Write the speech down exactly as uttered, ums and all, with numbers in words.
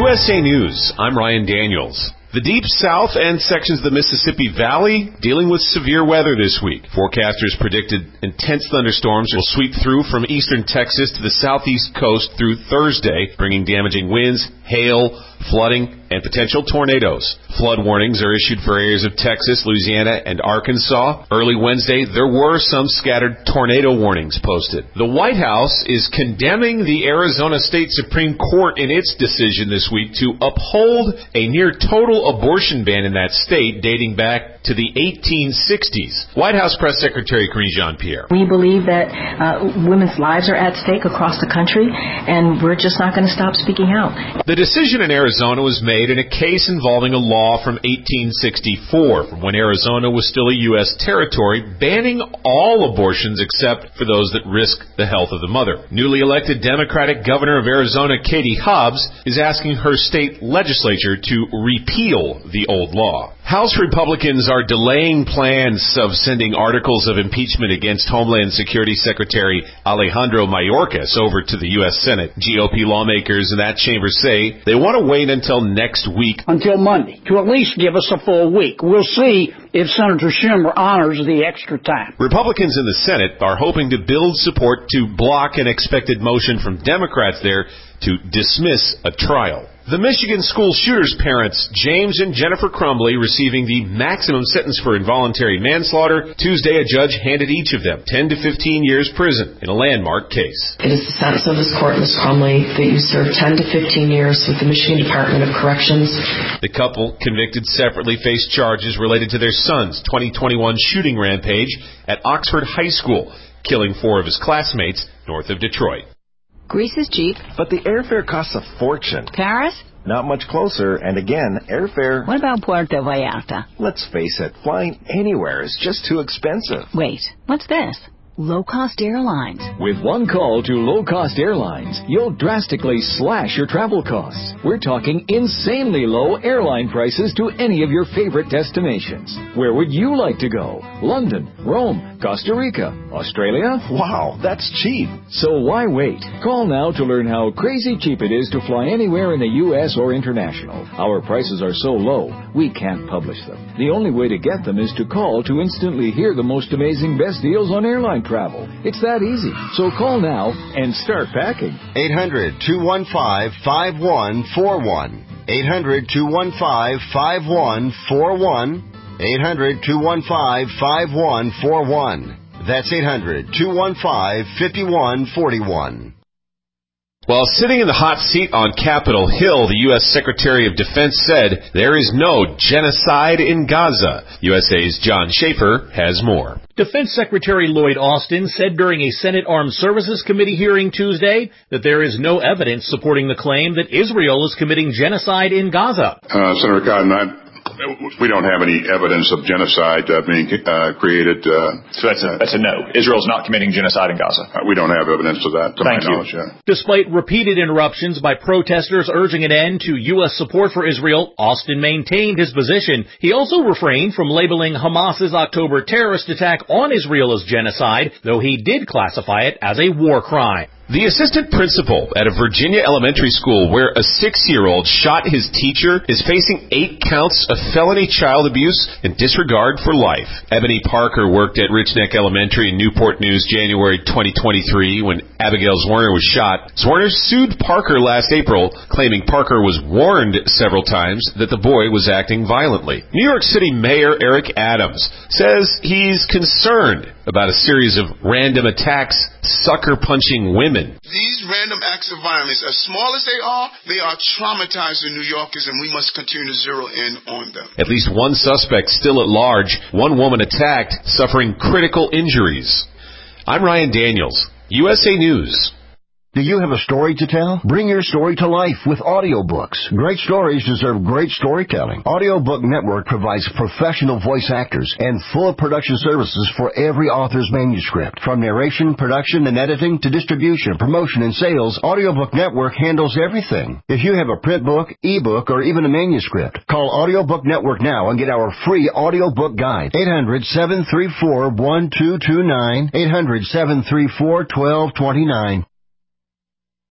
S A News, I'm Ryan Daniels. The Deep South and sections of the Mississippi Valley dealing with severe weather this week. Forecasters predicted intense thunderstorms will sweep through from eastern Texas to the southeast coast through Thursday, bringing damaging winds, hail, flooding, and potential tornadoes. Flood warnings are issued for areas of Texas, Louisiana, and Arkansas. Early Wednesday, there were some scattered tornado warnings posted. The White House is condemning the Arizona State Supreme Court in its decision this week to uphold a near total abortion ban in that state dating back to the eighteen sixties. White House Press Secretary Karine Jean-Pierre. We believe that uh, women's lives are at stake across the country, and we're just not going to stop speaking out. The decision in Arizona was made in a case involving a law from eighteen sixty-four, from when Arizona was still a U S territory, banning all abortions except for those that risk the health of the mother. Newly elected Democratic Governor of Arizona, Katie Hobbs, is asking her state legislature to repeal the old law. House Republicans are delaying plans of sending articles of impeachment against Homeland Security Secretary Alejandro Mayorkas over to the U S Senate. G O P lawmakers in that chamber say they want to wait until next week. Until Monday, to at least give us a full week. We'll see if Senator Schumer honors the extra time. Republicans in the Senate are hoping to build support to block an expected motion from Democrats there to dismiss a trial. The Michigan school shooter's parents, James and Jennifer Crumbley, receiving the maximum sentence for involuntary manslaughter. Tuesday, a judge handed each of them ten to fifteen years prison in a landmark case. It is the sentence of this court, Miz Crumbley, that you serve ten to fifteen years with the Michigan Department of Corrections. The couple, convicted separately, faced charges related to their son's twenty twenty-one shooting rampage at Oxford High School, killing four of his classmates north of Detroit. Greece is cheap. But the airfare costs a fortune. Paris? Not much closer, and again, airfare... What about Puerto Vallarta? Let's face it, flying anywhere is just too expensive. Wait, what's this? Low-cost airlines. With one call to low-cost airlines, you'll drastically slash your travel costs. We're talking insanely low airline prices to any of your favorite destinations. Where would you like to go? London, Rome, Costa Rica, Australia? Wow, that's cheap. So why wait? Call now to learn how crazy cheap it is to fly anywhere in the U S or international. Our prices are so low, we can't publish them. The only way to get them is to call to instantly hear the most amazing best deals on airline travel. It's that easy. So call now and start packing. eight hundred, two one five, five one four one. eight hundred, two one five, five one four one. eight hundred, two one five, five one four one. That's eight hundred, two one five, five one four one. While sitting in the hot seat on Capitol Hill, the U S Secretary of Defense said there is no genocide in Gaza. U S A's John Schaefer has more. Defense Secretary Lloyd Austin said during a Senate Armed Services Committee hearing Tuesday that there is no evidence supporting the claim that Israel is committing genocide in Gaza. Uh, Senator Cotton, I... We don't have any evidence of genocide uh, being uh, created. Uh, so that's a, that's a no. Israel's not committing genocide in Gaza. Uh, we don't have evidence of that, to Thank my you. knowledge. Yeah. Despite repeated interruptions by protesters urging an end to U S support for Israel, Austin maintained his position. He also refrained from labeling Hamas's October terrorist attack on Israel as genocide, though he did classify it as a war crime. The assistant principal at a Virginia elementary school where a six-year-old shot his teacher is facing eight counts of felony child abuse and disregard for life. Ebony Parker worked at Rich Neck Elementary in Newport News January twenty twenty-three when Abigail Zwerner was shot. Zwerner sued Parker last April, claiming Parker was warned several times that the boy was acting violently. New York City Mayor Eric Adams says he's concerned about a series of random attacks sucker-punching women. These random acts of violence, as small as they are, they are traumatizing New Yorkers, and we must continue to zero in on them. At least one suspect still at large, one woman attacked, suffering critical injuries. I'm Ryan Daniels, U S A News. Do you have a story to tell? Bring your story to life with audiobooks. Great stories deserve great storytelling. Audiobook Network provides professional voice actors and full production services for every author's manuscript. From narration, production, and editing to distribution, promotion, and sales, Audiobook Network handles everything. If you have a print book, ebook, or even a manuscript, call Audiobook Network now and get our free audiobook guide. eight hundred, seven three four, one two two nine, eight hundred, seven three four, one two two nine.